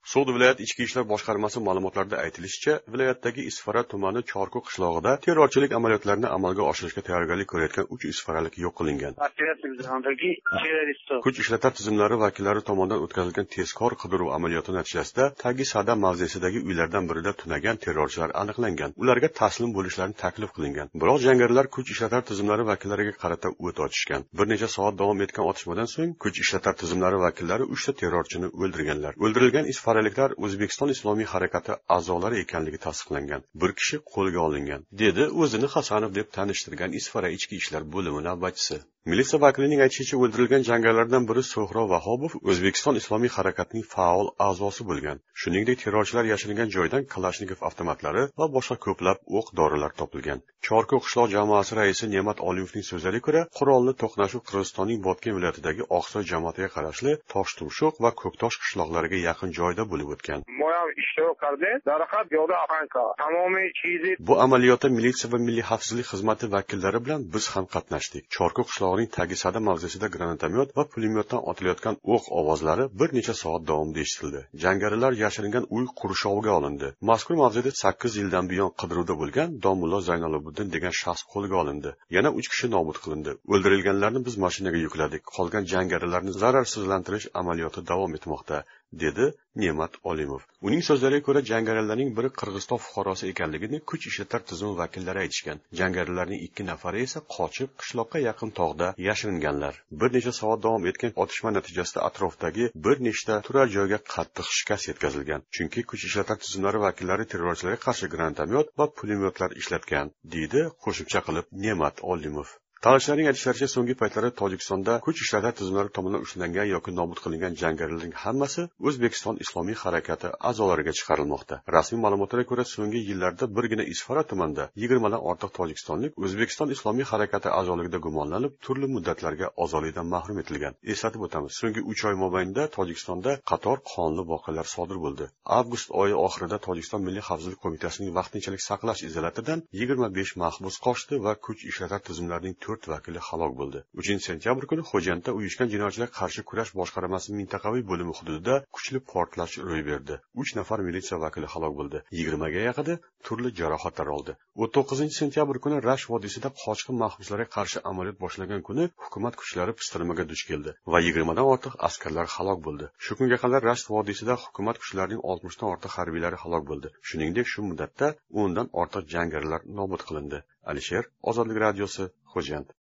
So'g'd viloyat ichki ishlar boshqarmasi ma'lumotlarida aytilishicha, viloyatdagi Isfara tumani Chorku qishlog'ida terrorchilik amaliyotlarini amalga oshirishga tayyorgarlik ko'rayotgan 3 isfaralik yo'q qilingan. Kuch ishlatar tizimlari vakillari tomonidan o'tkazilgan tezkor qidiruv amaliyoti natijasida Tagi Sada mavzesidagi uylardan birida tunagan terrorchilar aniqlangan. Ularga taslim bo'lishlarini taklif qilingan. Biroq jangarilar kuch ishlatar tizimlari vakillariga qarata o't ochishgan. Bir necha soat davom etgan otishmadan so'ng kuch ishlatar tizimlari vakillari 3 ta terrorchini o'ldirganlar. O'ldirilgan isfaraliklar O'zbekiston Islomiy harakati a'zolari ekanligi tasdiqlangan. Bir kishi qo'lga olingan, dedi o'zini Hasanov deb tanishtirgan Isfara ichki ishlar bo'limi navbatchisi. Militsiya vakilining aytishicha, o'ldirilgan jangarilardan biri So'hro Vahobov O'zbekiston Islomiy harakatining faol a'zosi bo'lgan. Shuningdek, terrorchilar yashiringan joydan Kalashnikov avtomatlari va boshqa ko'plab o'q-dorilar topilgan. Chorku qishloq jamoasi raisi Ne'mat Olimovning so'zlariga ko'ra, qurolli to'qnashuv Qirg'izistonning Botken viloyatidagi Oqsoy jamoatiga qarashli Toshtumshuq va Ko'ktosh qishloqlariga yaqin joyda bo'lib o'tgan. Bu amaliyotda militsiya va milliy xavfsizlik xizmati vakillari bilan biz ham qatnashdik. Chorku qishlog'ining Tagisada mavzesida granatomyot va pulemyotdan otilayotgan o'q ovozlari bir necha soat davomida eshitildi. Jangarilar yashiringan uy qurshoviga olindi. Mazkur mavzeda 8 yildan buyon qidiruvda bo'lgan Domullo Zaynalobiddin degan shaxs qo'lga olindi. Yana 3 kishi nobud qilindi. O'ldirilganlarni biz mashinaga yukladik. Qolgan jangarilarni zararsizlantirish amaliyoti davom etmoqda, dedi Ne'mat Olimov. Uning so'zlariga ko'ra, jangarilarning biri Qirg'iziston fuqarosi ekanligini kuch ishlatar tizimi vakillari aytishgan. Jangarilarning 2 nafari esa qochib qishloqqa yaqin tog'da yashiringanlar. Bir necha soat davom etgan otishma natijasida atrofdagi bir nechta turar joyga qattiq shikast yetkazilgan. Chunki kuch ishlatar tizimlari vakillari terrorchilarga qarshi granatomyot va pulemyotlar ishlatgan, deydi qo'shimcha qilib Ne'mat Olimov. Tanishlarning aytishlaricha, so'nggi paytlarda Tojikistonda kuch ishlatar tizimlari tomonidan ushlangan yoki nobud qilingan jangarilarning hammasi O'zbekiston Islomiy harakati a'zolariga chiqarilmoqda. Rasmiy ma'lumotlarga ko'ra, so'nggi yillarda birgina Isfara tumanida 20 dan ortiq tojikistonlik O'zbekiston Islomiy harakati a'zoligida gumonlanib, turli muddatlarga ozodlikdan mahrum etilgan. Eslatib o'tamiz, so'nggi 3 oy mobaynida Tojikistonda qator qonli voqealar sodir bo'ldi. Avgust oyi oxirida Tojikiston Milliy xavfsizlik qo'mitasining vaqtinchalik saqlash izolyatoridan 25 mahbus qochdi va kuch ishlatar tizimlarining 4 vakili halok bo'ldi. 3-sentyabr kuni Xo'jandda uyushgan jinoyatchilarga qarshi kurash boshqarmasining mintaqaviy bo'limi hududida kuchli portlash ro'y berdi. 3 nafar militsiya vakili halok bo'ldi. 20 ga yaqini turli jarohatlar oldi. 19-sentyabr kuni Rash vodiysida qochqin mahbuslarga qarshi amaliyot boshlagan kuni hukumat kuchlari pistirmaga duch keldi va 20 dan ortiq askarlar halok bo'ldi. Shu kunga qadar Rash vodiysida hukumat kuchlarining 60 dan ortiq harbiylari halok bo'ldi. Shuningdek, shu muddatda 10 dan ortiq jangarilar nobud qilindi. Alisher, Ozodlik radiosi, Xo'jand.